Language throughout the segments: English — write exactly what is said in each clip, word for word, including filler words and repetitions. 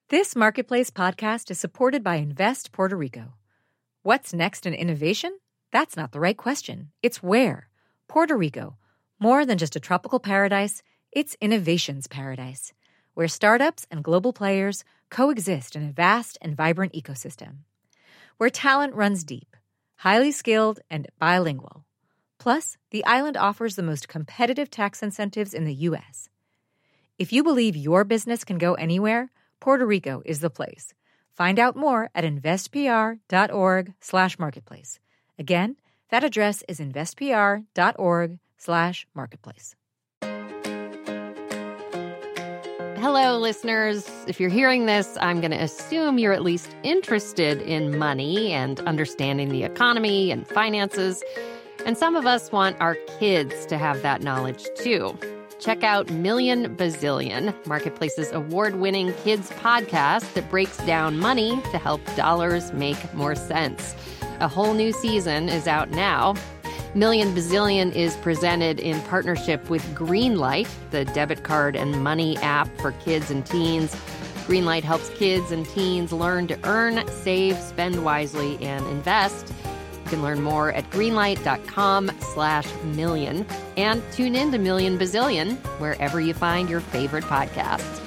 This Marketplace podcast is supported by Invest Puerto Rico. What's next in innovation? That's not the right question. It's where. Puerto Rico. More than just a tropical paradise, it's innovation's paradise, where startups and global players coexist in a vast and vibrant ecosystem. Where talent runs deep, highly skilled, and bilingual. Plus, the island offers the most competitive tax incentives in the U S. If you believe your business can go anywhere, Puerto Rico is the place. Find out more at investpr.org slash marketplace. Again, that address is investpr.org slash marketplace. Hello, listeners. If you're hearing this, I'm going to assume you're at least interested in money and understanding the economy and finances. And some of us want our kids to have that knowledge, too. Check out Million Bazillion, Marketplace's award-winning kids podcast that breaks down money to help dollars make more sense. A whole new season is out now. Million Bazillion is presented in partnership with Greenlight, the debit card and money app for kids and teens. Greenlight helps kids and teens learn to earn, save, spend wisely, and invest. You can learn more at greenlight.com slash million and tune in to Million Bazillion wherever you find your favorite podcasts.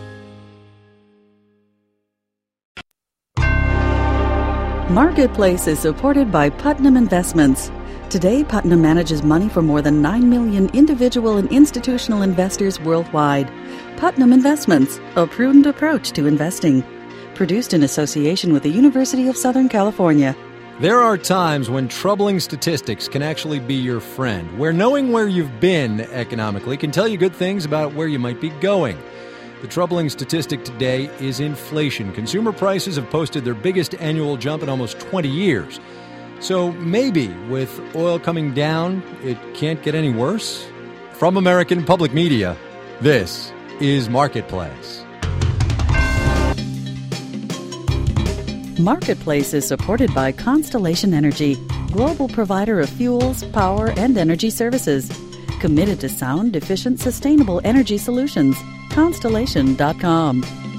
Marketplace is supported by Putnam Investments. Today, Putnam manages money for more than nine million individual and institutional investors worldwide. Putnam Investments, a prudent approach to investing. Produced in association with the University of Southern California. There are times when troubling statistics can actually be your friend, where knowing where you've been economically can tell you good things about where you might be going. The troubling statistic today is inflation. Consumer prices have posted their biggest annual jump in almost twenty years. So maybe with oil coming down, it can't get any worse? From American Public Media, this is Marketplace. Marketplace is supported by Constellation Energy, global provider of fuels, power, and energy services. Committed to sound, efficient, sustainable energy solutions. Constellation dot com.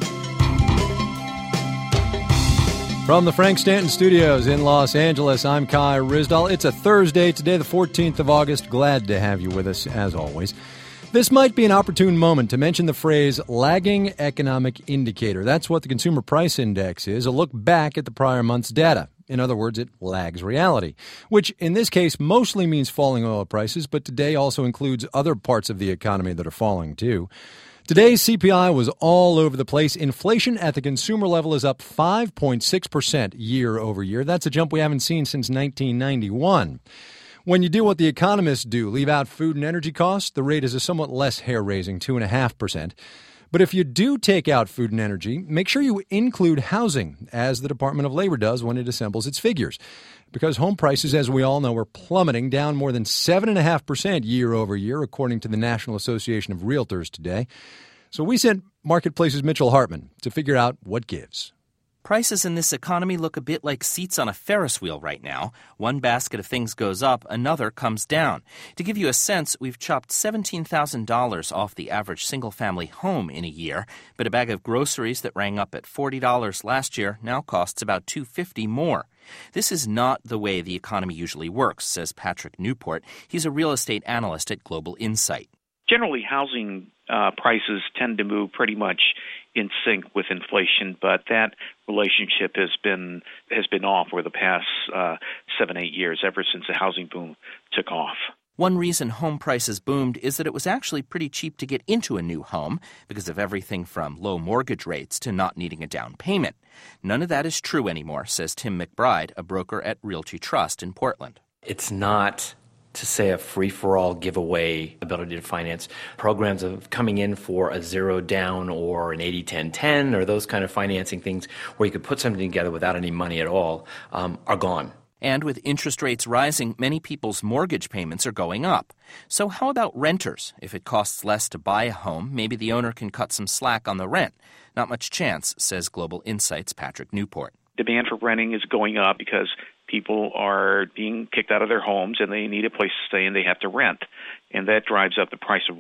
From the Frank Stanton Studios in Los Angeles, I'm Kai Ryssdal. It's a Thursday, today the fourteenth of August. Glad to have you with us, as always. This might be an opportune moment to mention the phrase lagging economic indicator. That's what the Consumer Price Index is, a look back at the prior month's data. In other words, it lags reality, which in this case mostly means falling oil prices, but today also includes other parts of the economy that are falling too. Today's C P I was all over the place. Inflation at the consumer level is up five point six percent year over year. That's a jump we haven't seen since nineteen ninety-one. When you do what the economists do, leave out food and energy costs, the rate is a somewhat less hair-raising two point five percent. But if you do take out food and energy, make sure you include housing, as the Department of Labor does when it assembles its figures. Because home prices, as we all know, are plummeting, down more than seven point five percent year over year, according to the National Association of Realtors today. So we sent Marketplace's Mitchell Hartman to figure out what gives. Prices in this economy look a bit like seats on a Ferris wheel right now. One basket of things goes up, another comes down. To give you a sense, we've chopped seventeen thousand dollars off the average single-family home in a year, but a bag of groceries that rang up at forty dollars last year now costs about two hundred fifty dollars more. This is not the way the economy usually works, says Patrick Newport. He's a real estate analyst at Global Insight. Generally, housing uh, prices tend to move pretty much in sync with inflation, but that relationship has been has been off for the past uh, seven, eight years, ever since the housing boom took off. One reason home prices boomed is that it was actually pretty cheap to get into a new home because of everything from low mortgage rates to not needing a down payment. None of that is true anymore, says Tim McBride, a broker at Realty Trust in Portland. It's not, to say, a free-for-all giveaway ability to finance. Programs of coming in for a zero down or an eighty ten ten or those kind of financing things where you could put something together without any money at all um, are gone. And with interest rates rising, many people's mortgage payments are going up. So how about renters? If it costs less to buy a home, maybe the owner can cut some slack on the rent. Not much chance, says Global Insight's Patrick Newport. Demand for renting is going up because people are being kicked out of their homes and they need a place to stay and they have to rent. And that drives up the price of rent.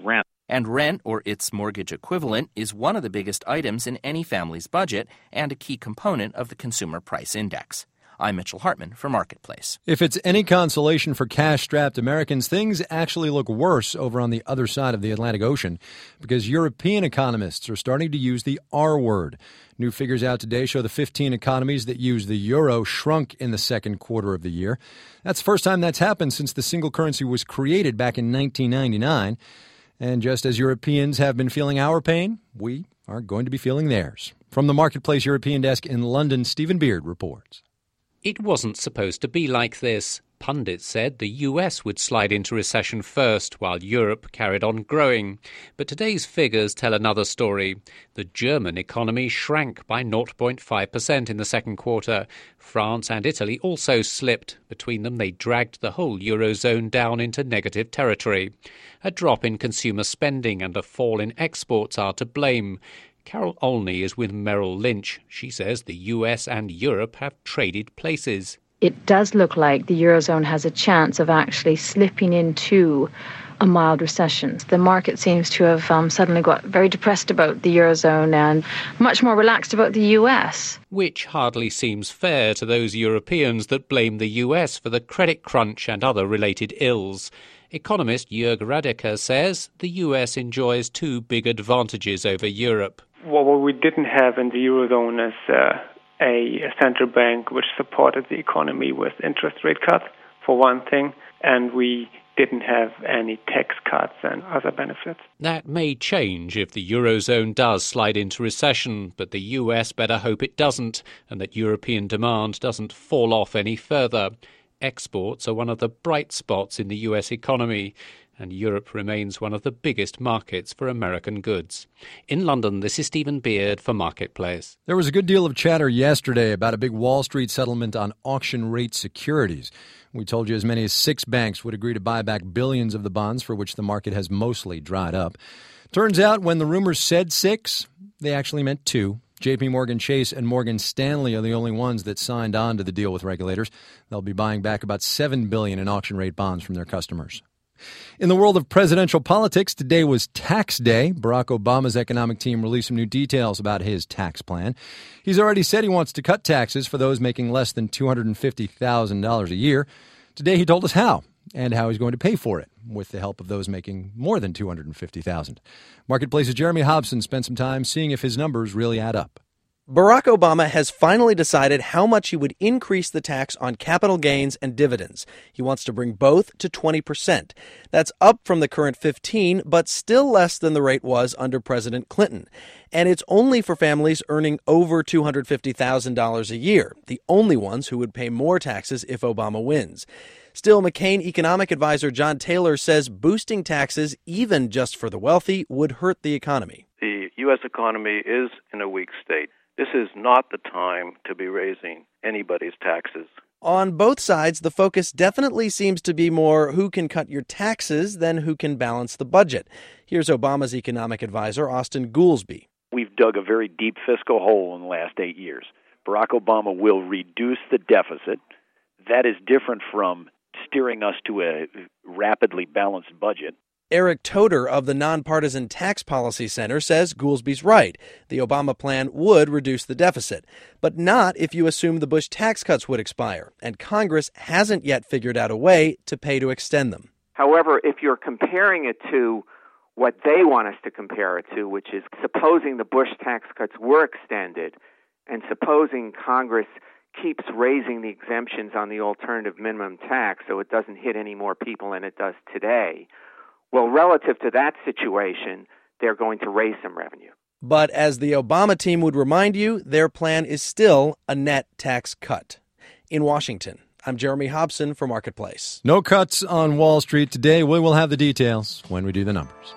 And rent, or its mortgage equivalent, is one of the biggest items in any family's budget and a key component of the Consumer Price Index. I'm Mitchell Hartman for Marketplace. If it's any consolation for cash-strapped Americans, things actually look worse over on the other side of the Atlantic Ocean because European economists are starting to use the R word. New figures out today show the fifteen economies that use the euro shrunk in the second quarter of the year. That's the first time that's happened since the single currency was created back in nineteen ninety-nine. And just as Europeans have been feeling our pain, we are going to be feeling theirs. From the Marketplace European desk in London, Stephen Beard reports. It wasn't supposed to be like this. Pundits said the U S would slide into recession first while Europe carried on growing. But today's figures tell another story. The German economy shrank by zero point five percent in the second quarter. France and Italy also slipped. Between them, they dragged the whole Eurozone down into negative territory. A drop in consumer spending and a fall in exports are to blame. Carol Olney is with Merrill Lynch. She says the U S and Europe have traded places. It does look like the Eurozone has a chance of actually slipping into a mild recession. The market seems to have um, suddenly got very depressed about the Eurozone and much more relaxed about the U S. Which hardly seems fair to those Europeans that blame the U S for the credit crunch and other related ills. Economist Jörg Radeker says the U S enjoys two big advantages over Europe. Well, what we didn't have in the Eurozone is uh, a, a central bank which supported the economy with interest rate cuts, for one thing, and we didn't have any tax cuts and other benefits. That may change if the Eurozone does slide into recession, but the U S better hope it doesn't, and that European demand doesn't fall off any further. Exports are one of the bright spots in the U S economy, and Europe remains one of the biggest markets for American goods. In London, this is Stephen Beard for Marketplace. There was a good deal of chatter yesterday about a big Wall Street settlement on auction-rate securities. We told you as many as six banks would agree to buy back billions of the bonds for which the market has mostly dried up. Turns out when the rumors said six, they actually meant two. J P. Morgan Chase and Morgan Stanley are the only ones that signed on to the deal with regulators. They'll be buying back about seven billion dollars in auction-rate bonds from their customers. In the world of presidential politics, today was tax day. Barack Obama's economic team released some new details about his tax plan. He's already said he wants to cut taxes for those making less than two hundred fifty thousand dollars a year. Today he told us how and how he's going to pay for it with the help of those making more than two hundred fifty thousand dollars. Marketplace's Jeremy Hobson spent some time seeing if his numbers really add up. Barack Obama has finally decided how much he would increase the tax on capital gains and dividends. He wants to bring both to twenty percent. That's up from the current fifteen, but still less than the rate was under President Clinton. And it's only for families earning over two hundred fifty thousand dollars a year, the only ones who would pay more taxes if Obama wins. Still, McCain economic advisor John Taylor says boosting taxes, even just for the wealthy, would hurt the economy. The U S economy is in a weak state. This is not the time to be raising anybody's taxes. On both sides, the focus definitely seems to be more who can cut your taxes than who can balance the budget. Here's Obama's economic advisor, Austin Goolsbee. We've dug a very deep fiscal hole in the last eight years. Barack Obama will reduce the deficit. That is different from steering us to a rapidly balanced budget. Eric Toder of the Nonpartisan Tax Policy Center says Goolsbee's right. The Obama plan would reduce the deficit, but not if you assume the Bush tax cuts would expire, and Congress hasn't yet figured out a way to pay to extend them. However, if you're comparing it to what they want us to compare it to, which is supposing the Bush tax cuts were extended, and supposing Congress keeps raising the exemptions on the alternative minimum tax so it doesn't hit any more people than it does today, well, relative to that situation, they're going to raise some revenue. But as the Obama team would remind you, their plan is still a net tax cut. In Washington, I'm Jeremy Hobson for Marketplace. No cuts on Wall Street today. We will have the details when we do the numbers.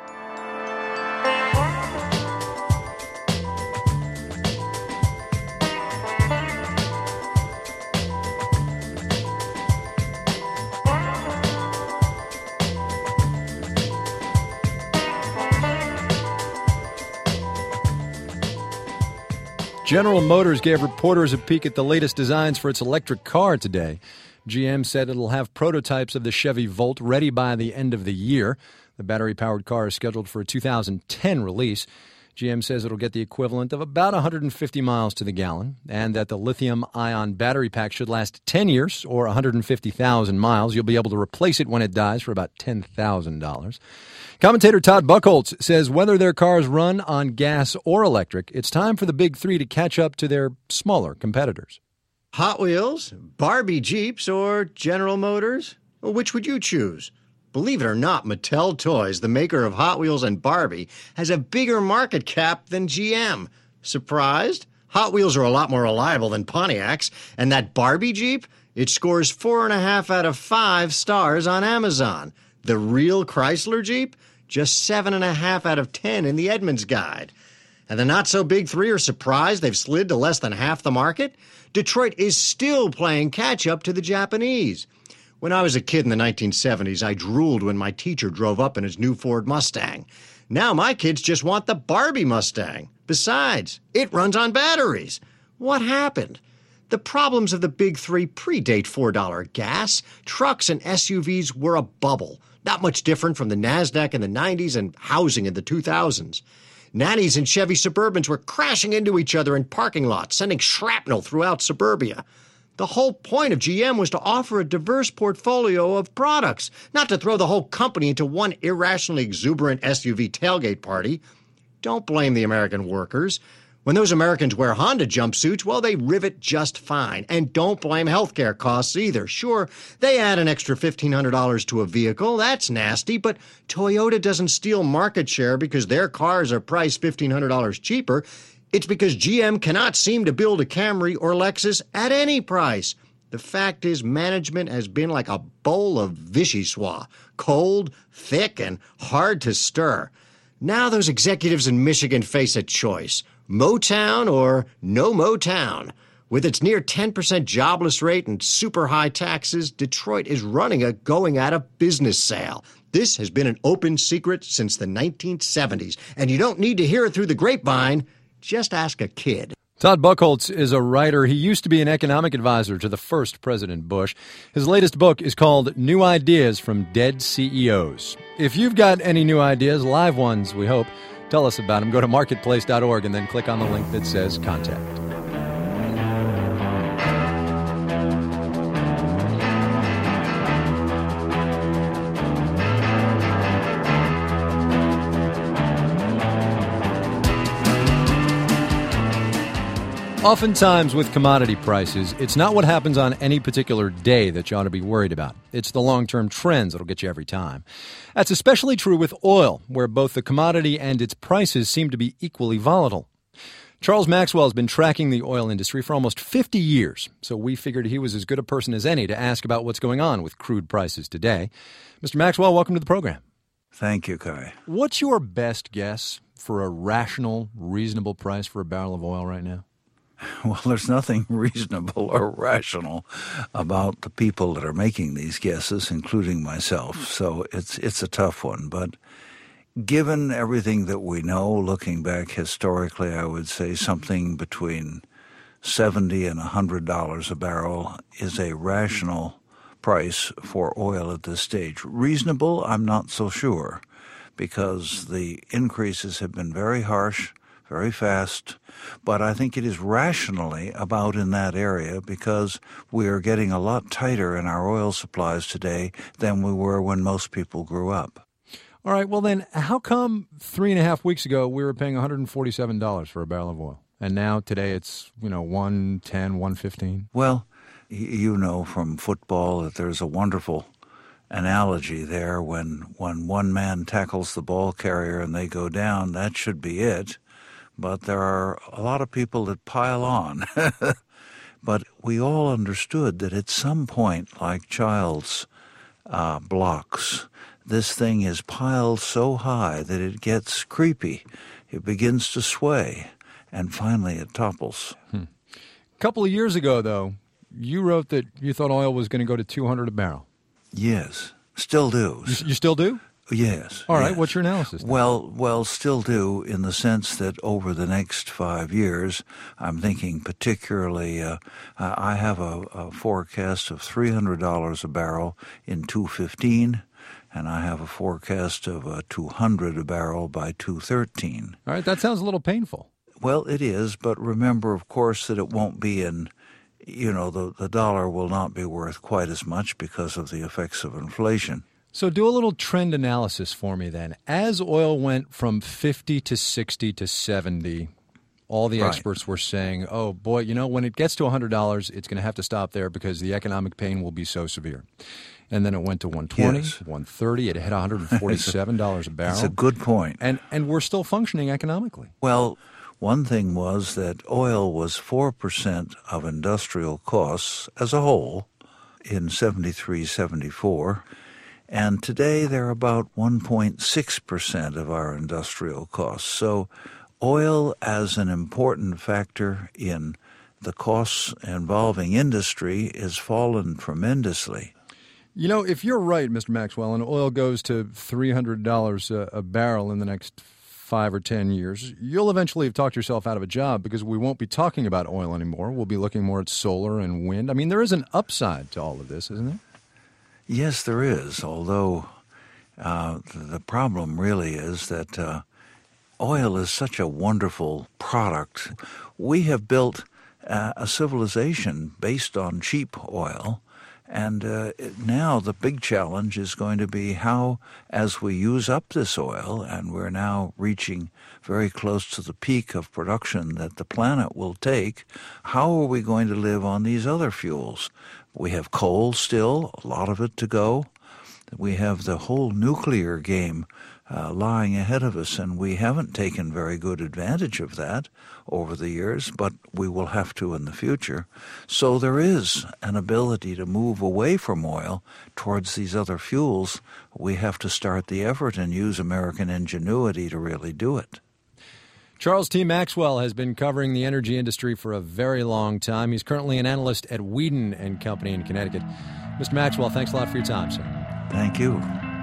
General Motors gave reporters a peek at the latest designs for its electric car today. G M said it'll have prototypes of the Chevy Volt ready by the end of the year. The battery-powered car is scheduled for a two thousand ten release. G M says it'll get the equivalent of about one hundred fifty miles to the gallon, and that the lithium-ion battery pack should last ten years or one hundred fifty thousand miles. You'll be able to replace it when it dies for about ten thousand dollars. Commentator Todd Buchholz says whether their cars run on gas or electric, it's time for the big three to catch up to their smaller competitors. Hot Wheels, Barbie Jeeps, or General Motors? Which would you choose? Believe it or not, Mattel Toys, the maker of Hot Wheels and Barbie, has a bigger market cap than G M. Surprised? Hot Wheels are a lot more reliable than Pontiacs, and that Barbie Jeep, it scores four and a half out of five stars on Amazon. The real Chrysler Jeep, just seven and a half out of ten in the Edmunds Guide. And the not-so-big three are surprised they've slid to less than half the market? Detroit is still playing catch-up to the Japanese. When I was a kid in the nineteen seventies, I drooled when my teacher drove up in his new Ford Mustang. Now my kids just want the Barbie Mustang. Besides, it runs on batteries. What happened? The problems of the big three predate four dollar gas. Trucks and S U Vs were a bubble, not much different from the NASDAQ in the nineties and housing in the two thousands. Nannies and Chevy Suburbans were crashing into each other in parking lots, sending shrapnel throughout suburbia. The whole point of G M was to offer a diverse portfolio of products, not to throw the whole company into one irrationally exuberant S U V tailgate party. Don't blame the American workers. When those Americans wear Honda jumpsuits, well, they rivet just fine. And don't blame healthcare costs either. Sure, they add an extra fifteen hundred dollars to a vehicle. That's nasty, but Toyota doesn't steal market share because their cars are priced fifteen hundred dollars cheaper. It's because G M cannot seem to build a Camry or Lexus at any price. The fact is, management has been like a bowl of vichyssoise, cold, thick, and hard to stir. Now those executives in Michigan face a choice: Motown or no Motown. With its near ten percent jobless rate and super high taxes, Detroit is running a going-out-of-business sale. This has been an open secret since the nineteen seventies, and you don't need to hear it through the grapevine. Just ask a kid. Todd Buchholz is a writer. He used to be an economic advisor to the first President Bush. His latest book is called New Ideas from Dead C E Os. If you've got any new ideas, live ones, we hope, tell us about them. Go to marketplace dot org and then click on the link that says Contact. Oftentimes with commodity prices, it's not what happens on any particular day that you ought to be worried about. It's the long-term trends that'll get you every time. That's especially true with oil, where both the commodity and its prices seem to be equally volatile. Charles Maxwell has been tracking the oil industry for almost fifty years, so we figured he was as good a person as any to ask about what's going on with crude prices today. Mister Maxwell, welcome to the program. Thank you, Kai. What's your best guess for a rational, reasonable price for a barrel of oil right now? Well, there's nothing reasonable or rational about the people that are making these guesses, including myself. So it's it's a tough one. But given everything that we know, looking back historically, I would say something between seventy and one hundred dollars a barrel is a rational price for oil at this stage. Reasonable, I'm not so sure, because the increases have been very harsh, very fast, but I think it is rationally about in that area because we are getting a lot tighter in our oil supplies today than we were when most people grew up. All right, well then, how come three and a half weeks ago we were paying one hundred forty-seven dollars for a barrel of oil, and now today it's, you know, one ten, one fifteen? Well, you know from football that there's a wonderful analogy there. When, when one man tackles the ball carrier and they go down, that should be it. But there are a lot of people that pile on. But we all understood that at some point, like child's uh, blocks, this thing is piled so high that it gets creepy. It begins to sway, and finally it topples. Hmm. A couple of years ago, though, you wrote that you thought oil was going to go to two hundred a barrel. Yes, still do. You, you still do? Yes. All right. Yes. What's your analysis then? Well, well, still do in the sense that over the next five years, I'm thinking particularly, uh, I have a, a forecast of three hundred dollars a barrel in two fifteen, and I have a forecast of uh, two hundred a barrel by two thirteen. All right, that sounds a little painful. Well, it is, but remember, of course, that it won't be in, you know, the, the dollar will not be worth quite as much because of the effects of inflation. So do a little trend analysis for me then. As oil went from fifty to sixty to seventy, all the Right. experts were saying, oh, boy, you know, when it gets to one hundred dollars, it's going to have to stop there because the economic pain will be so severe. And then it went to one twenty, Yes. one thirty. It hit one hundred forty-seven dollars a barrel. That's a good point. And, and we're still functioning economically. Well, one thing was that oil was four percent of industrial costs as a whole in seventy-three, seventy-four, and today they're about one point six percent of our industrial costs. So oil as an important factor in the costs involving industry is fallen tremendously. You know, if you're right, Mister Maxwell, and oil goes to three hundred dollars a, a barrel in the next five or ten years, you'll eventually have talked yourself out of a job because we won't be talking about oil anymore. We'll be looking more at solar and wind. I mean, there is an upside to all of this, isn't there? Yes, there is, although uh, the problem really is that uh, oil is such a wonderful product. We have built uh, a civilization based on cheap oil. And uh, now the big challenge is going to be how, as we use up this oil, and we're now reaching very close to the peak of production that the planet will take, how are we going to live on these other fuels? We have coal still, a lot of it to go. We have the whole nuclear game uh, lying ahead of us, and we haven't taken very good advantage of that over the years, but we will have to in the future. So there is an ability to move away from oil towards these other fuels. We have to start the effort and use American ingenuity to really do it. Charles T. Maxwell has been covering the energy industry for a very long time. He's currently an analyst at Whedon and Company in Connecticut. Mister Maxwell, thanks a lot for your time, sir. Thank you.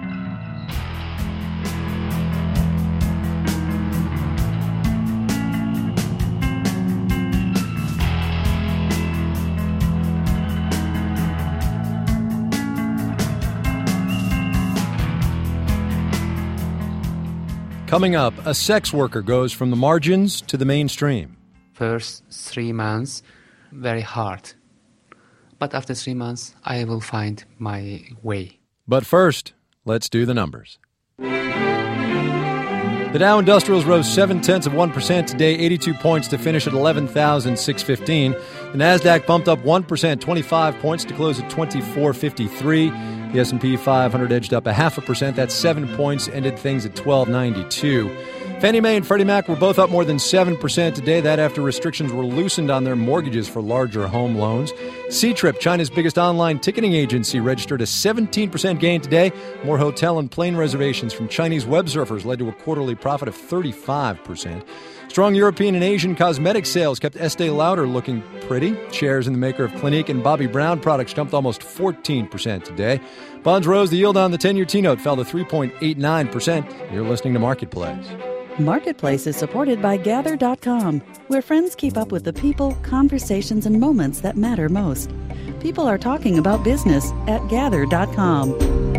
Coming up, a sex worker goes from the margins to the mainstream. First three months, very hard. But after three months, I will find my way. But first, let's do the numbers. The Dow Industrials rose seven-tenths of one percent today, eighty-two points to finish at eleven thousand six hundred fifteen. The Nasdaq bumped up one percent, twenty-five points to close at twenty-four fifty-three. The S and P five hundred edged up a half a percent. That's seven points, ended things at twelve ninety-two. Fannie Mae and Freddie Mac were both up more than seven percent today. That after restrictions were loosened on their mortgages for larger home loans. Ctrip, China's biggest online ticketing agency, registered a seventeen percent gain today. More hotel and plane reservations from Chinese web surfers led to a quarterly profit of thirty-five percent. Strong European and Asian cosmetic sales kept Estee Lauder looking pretty. Shares in the maker of Clinique and Bobbi Brown products jumped almost fourteen percent today. Bonds rose. The yield on the ten-year T-note fell to three point eight nine percent. You're listening to Marketplace. Marketplace is supported by Gather dot com, where friends keep up with the people, conversations, and moments that matter most. People are talking about business at Gather dot com.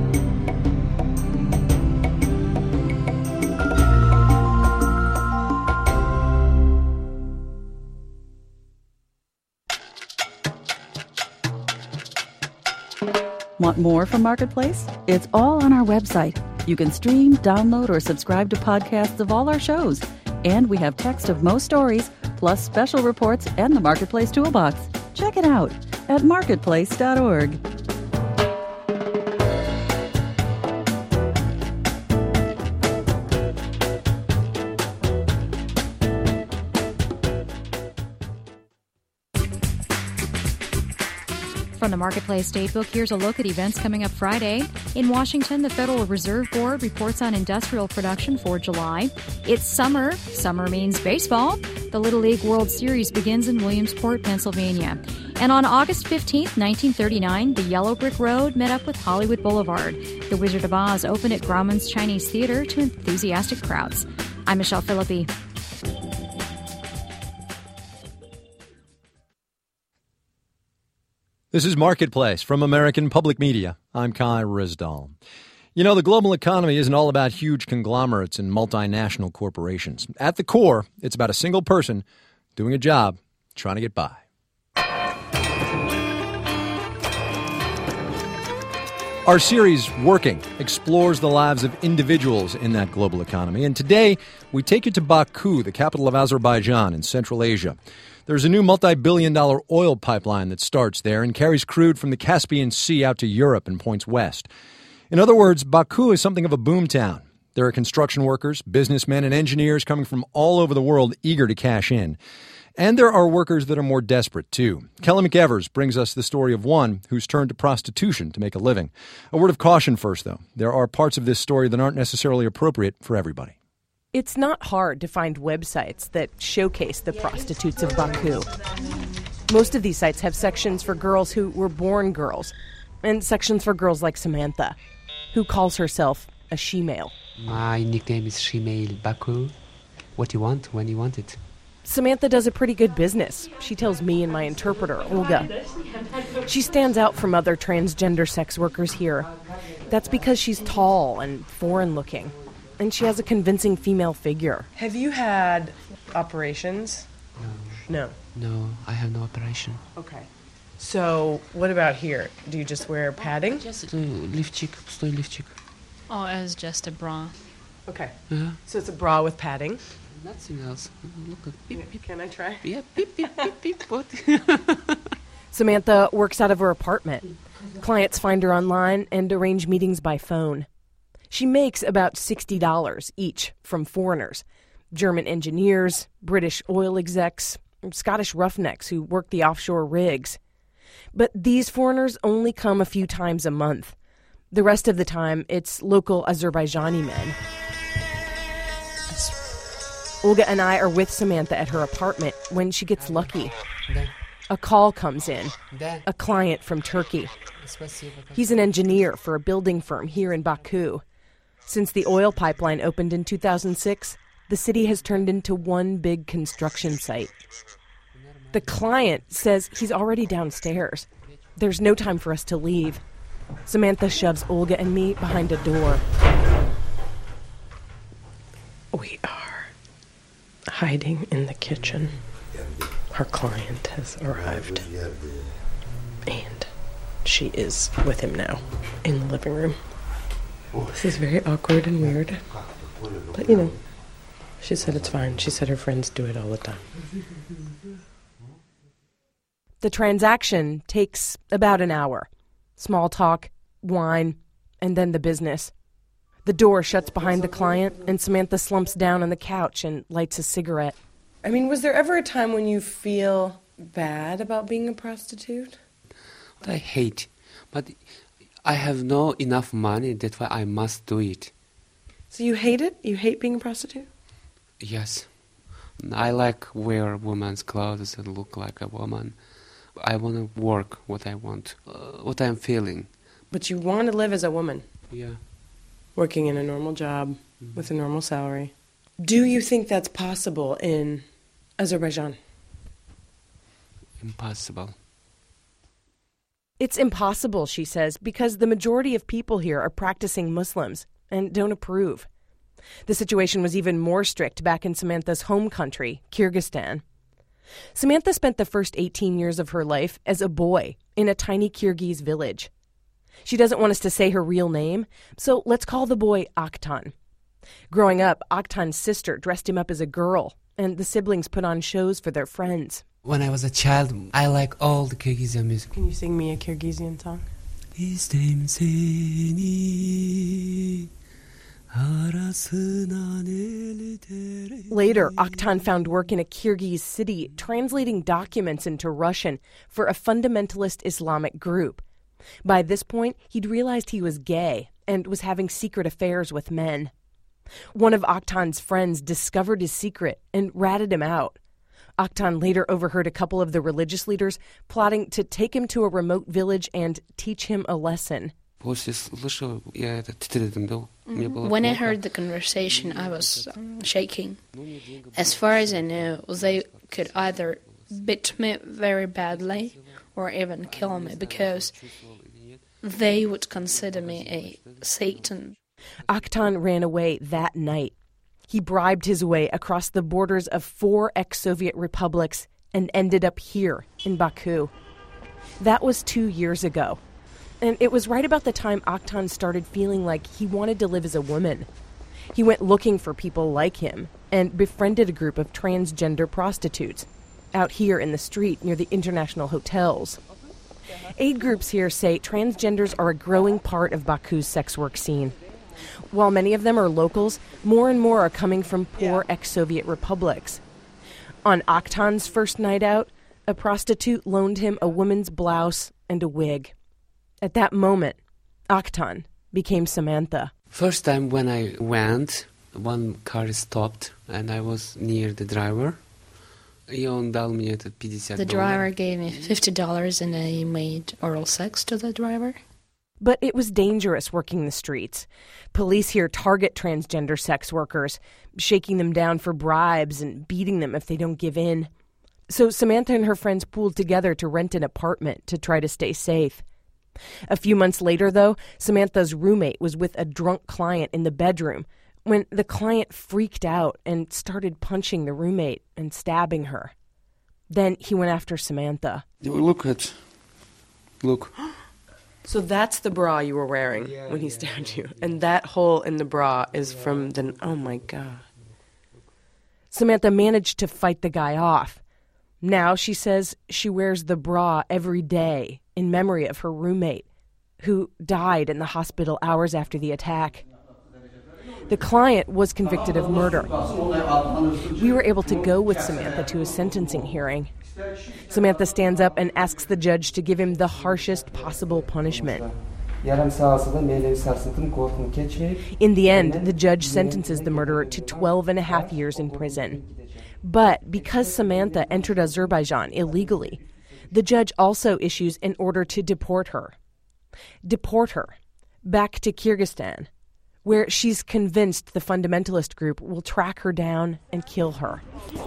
Want more from Marketplace? It's all on our website. You can stream, download, or subscribe to podcasts of all our shows. And we have text of most stories, plus special reports and the Marketplace Toolbox. Check it out at marketplace dot org. From the Marketplace Datebook, here's a look at events coming up Friday. In Washington, the Federal Reserve Board reports on industrial production for July. It's summer. Summer means baseball. The Little League World Series begins in Williamsport, Pennsylvania. And on August fifteenth, nineteen thirty-nine, the Yellow Brick Road met up with Hollywood Boulevard. The Wizard of Oz opened at Grauman's Chinese Theater to enthusiastic crowds. I'm Michelle Philippi. This is Marketplace from American Public Media. I'm Kai Rizdal. You know, the global economy isn't all about huge conglomerates and multinational corporations. At the core, it's about a single person doing a job, trying to get by. Our series, Working, explores the lives of individuals in that global economy. And today, we take you to Baku, the capital of Azerbaijan in Central Asia. There's a new multi-billion dollar oil pipeline that starts there and carries crude from the Caspian Sea out to Europe and points west. In other words, Baku is something of a boomtown. There are construction workers, businessmen, and engineers coming from all over the world eager to cash in. And there are workers that are more desperate, too. Kelly McEvers brings us the story of one who's turned to prostitution to make a living. A word of caution first, though. There are parts of this story that aren't necessarily appropriate for everybody. It's not hard to find websites that showcase the prostitutes of Baku. Most of these sites have sections for girls who were born girls, and sections for girls like Samantha, who calls herself a she-male. My nickname is she-male Baku. What you want, when you want it. Samantha does a pretty good business, she tells me and my interpreter, Olga. She stands out from other transgender sex workers here. That's because she's tall and foreign-looking, and she has a convincing female figure. Have you had operations? No. No. No, I have no operation. Okay. So, what about here? Do you just wear padding? Just uh, lifчик, пустой лифчик. Oh, it's just a bra. Okay. Yeah. So it's a bra with padding? Nothing else. Look at beep, beep. Can I try? Yeah, beep, beep, beep, beep. What? Samantha works out of her apartment. Clients find her online and arrange meetings by phone. She makes about sixty dollars each from foreigners. German engineers, British oil execs, Scottish roughnecks who work the offshore rigs. But these foreigners only come a few times a month. The rest of the time, it's local Azerbaijani men. Olga and I are with Samantha at her apartment when she gets lucky. A call comes in. A client from Turkey. He's an engineer for a building firm here in Baku. Since the oil pipeline opened in two thousand six, the city has turned into one big construction site. The client says he's already downstairs. There's no time for us to leave. Samantha shoves Olga and me behind a door. We are hiding in the kitchen. Our client has arrived. And she is with him now in the living room. This is very awkward and weird. But, you know, she said it's fine. She said her friends do it all the time. The transaction takes about an hour. Small talk, wine, and then the business. The door shuts behind the client, and Samantha slumps down on the couch and lights a cigarette. I mean, was there ever a time when you feel bad about being a prostitute? I hate, but I have no enough money, that's why I must do it. So you hate it? You hate being a prostitute? Yes. I like wear woman's clothes and look like a woman. I want to work what I want, uh, what I'm feeling. But you want to live as a woman? Yeah. Working in a normal job mm-hmm. with a normal salary. Do you think that's possible in Azerbaijan? Impossible. It's impossible, she says, because the majority of people here are practicing Muslims and don't approve. The situation was even more strict back in Samantha's home country, Kyrgyzstan. Samantha spent the first eighteen years of her life as a boy in a tiny Kyrgyz village. She doesn't want us to say her real name, so let's call the boy Akhtan. Growing up, Akhtan's sister dressed him up as a girl, and the siblings put on shows for their friends. When I was a child, I like all the Kyrgyzstan music. Can you sing me a Kyrgyzstan song? Later, Akhtan found work in a Kyrgyz city translating documents into Russian for a fundamentalist Islamic group. By this point, he'd realized he was gay and was having secret affairs with men. One of Akhtan's friends discovered his secret and ratted him out. Akhtan later overheard a couple of the religious leaders plotting to take him to a remote village and teach him a lesson. When I heard the conversation, I was um, shaking. As far as I know, they could either beat me very badly or even kill me, because they would consider me a Satan. Akhtan ran away that night. He bribed his way across the borders of four ex-Soviet republics and ended up here in Baku. That was two years ago. And it was right about the time Akhtan started feeling like he wanted to live as a woman. He went looking for people like him and befriended a group of transgender prostitutes out here in the street near the international hotels. Aid groups here say transgenders are a growing part of Baku's sex work scene. While many of them are locals, more and more are coming from poor ex-Soviet republics. On Akhtan's first night out, a prostitute loaned him a woman's blouse and a wig. At that moment, Akhtan became Samantha. First time when I went, one car stopped and I was near the driver. The driver gave me fifty dollars and I made oral sex to the driver. But it was dangerous working the streets. Police here target transgender sex workers, shaking them down for bribes and beating them if they don't give in. So Samantha and her friends pooled together to rent an apartment to try to stay safe. A few months later, though, Samantha's roommate was with a drunk client in the bedroom when the client freaked out and started punching the roommate and stabbing her. Then he went after Samantha. Look at... Look. So that's the bra you were wearing yeah, when he yeah, stabbed yeah, you. Yeah. And that hole in the bra is yeah. from the... Oh, my God. Samantha managed to fight the guy off. Now she says she wears the bra every day in memory of her roommate, who died in the hospital hours after the attack. The client was convicted of murder. We were able to go with Samantha to a sentencing hearing. Samantha stands up and asks the judge to give him the harshest possible punishment. In the end, the judge sentences the murderer to twelve and a half years in prison. But because Samantha entered Azerbaijan illegally, the judge also issues an order to deport her. Deport her back to Kyrgyzstan, where she's convinced the fundamentalist group will track her down and kill her.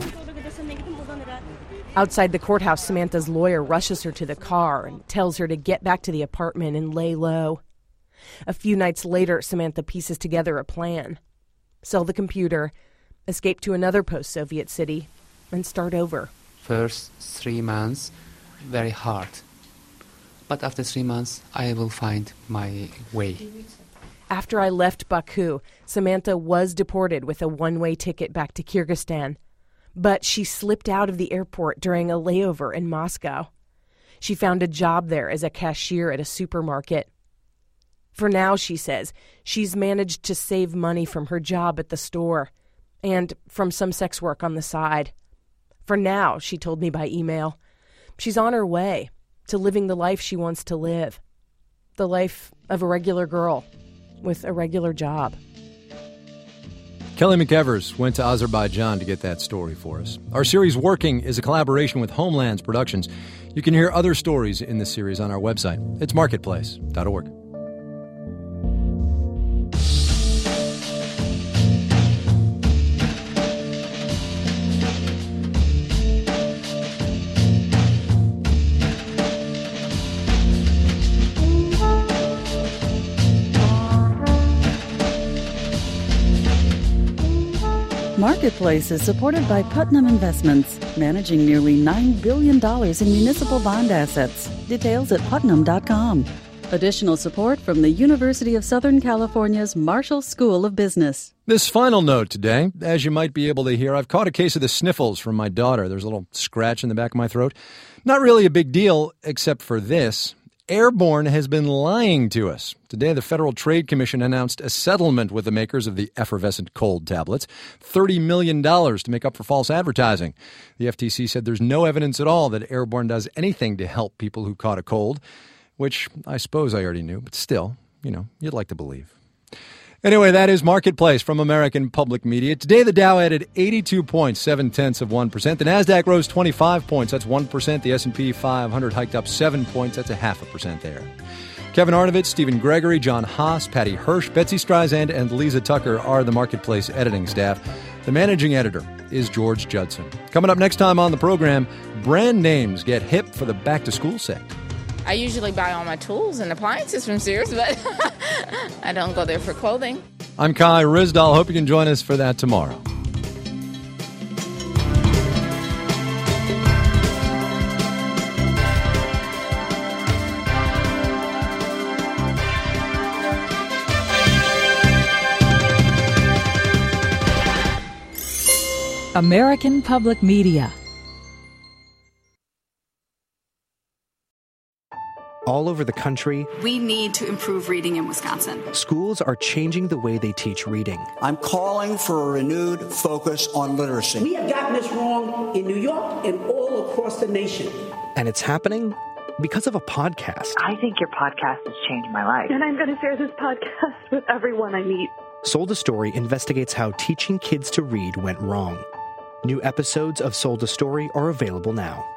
Outside the courthouse, Samantha's lawyer rushes her to the car and tells her to get back to the apartment and lay low. A few nights later, Samantha pieces together a plan. Sell the computer, escape to another post-Soviet city, and start over. First three months, very hard. But after three months, I will find my way. After I left Baku, Samantha was deported with a one-way ticket back to Kyrgyzstan. But she slipped out of the airport during a layover in Moscow. She found a job there as a cashier at a supermarket. For now, she says, she's managed to save money from her job at the store and from some sex work on the side. For now, she told me by email, she's on her way to living the life she wants to live. The life of a regular girl with a regular job. Kelly McEvers went to Azerbaijan to get that story for us. Our series Working is a collaboration with Homelands Productions. You can hear other stories in this series on our website. It's marketplace dot org. Marketplace is supported by Putnam Investments, managing nearly nine billion dollars in municipal bond assets. Details at putnam dot com. Additional support from the University of Southern California's Marshall School of Business. This final note today, as you might be able to hear, I've caught a case of the sniffles from my daughter. There's a little scratch in the back of my throat. Not really a big deal, except for this. Airborne has been lying to us. Today, the Federal Trade Commission announced a settlement with the makers of the effervescent cold tablets, thirty million dollars to make up for false advertising. The F T C said there's no evidence at all that Airborne does anything to help people who caught a cold, which I suppose I already knew, but still, you know, you'd like to believe. Anyway, that is Marketplace from American Public Media. Today, the Dow added eighty-two points, seven-tenths of one percent. The Nasdaq rose twenty-five points, that's one percent. The S and P five hundred hiked up seven points, that's a half a percent there. Kevin Arnovitz, Stephen Gregory, John Haas, Patty Hirsch, Betsy Streisand, and Lisa Tucker are the Marketplace editing staff. The managing editor is George Judson. Coming up next time on the program, brand names get hip for the back-to-school set. I usually buy all my tools and appliances from Sears, but I don't go there for clothing. I'm Kai Ryssdal. Hope you can join us for that tomorrow. American Public Media. All over the country, we need to improve reading in Wisconsin. Schools are changing the way they teach reading. I'm calling for a renewed focus on literacy. We have gotten this wrong in New York and all across the nation. And it's happening because of a podcast. I think your podcast has changed my life. And I'm going to share this podcast with everyone I meet. Sold a Story investigates how teaching kids to read went wrong. New episodes of Sold a Story are available now.